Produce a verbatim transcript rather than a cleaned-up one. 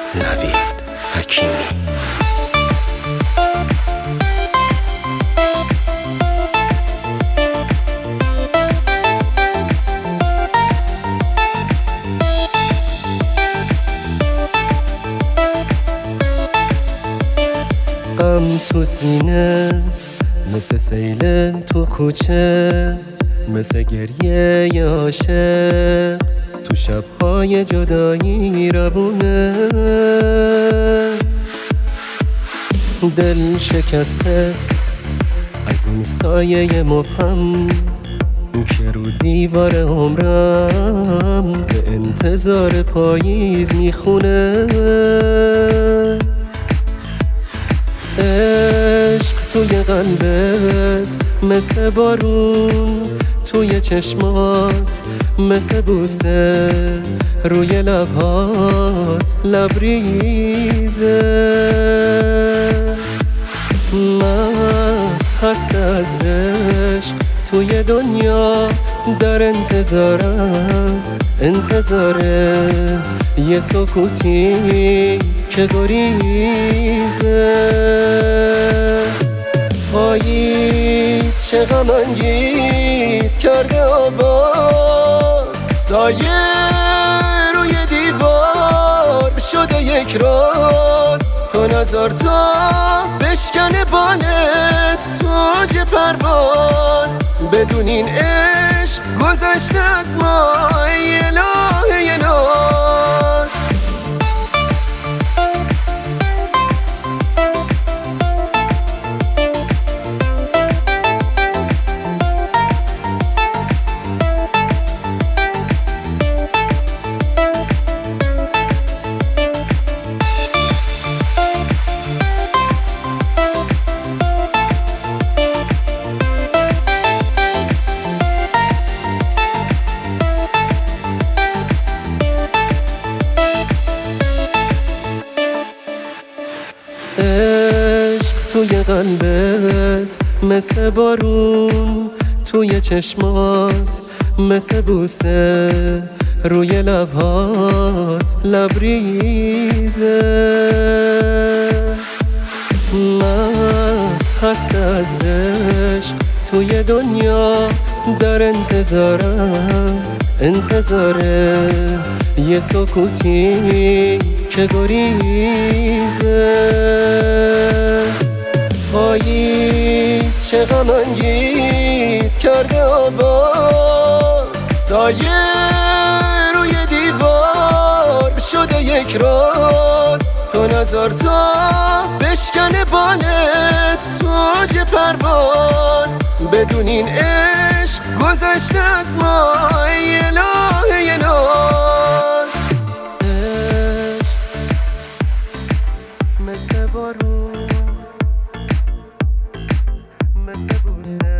نوید حکیمی. غم تو سینه مثل سیل تو کوچه، مثل گریه عاشق تو شب‌های جدایی روونه. دل شکسته از این سایه مبهم که رو دیوار عمرم به انتظار پاییز میخونه. عشق توی قلبت مثل بارون، توی چشمات مثل بوسه، روی لبهات لبریزه. من خسته از عشق توی دنیا در انتظارم، انتظاره یه سکوتی که گریزه. پاییز چه غم انگیز کرده آواز، سایه روی دیوار شده یک راز. تو نظر تا بشکنه بالت توج پرواز، بدون این عشق گذشته از ما ای الهه ناز. عشق توی قلبت مثل بارون، توی چشمات مثل بوسه، روی لبهات لبریزه. من خسته از عشق توی دنیا در انتظارم، انتظاره یه سکوتی که گریزه. پاییز چه غم انگیز کرده آواز، سایه روی دیوار شده یک راز. تو نظر تا بشکنه بالت توج پرواز، بدون این عشق گذشته از ما ای الهه ناز. عشق مثل بارون، مثل بوسه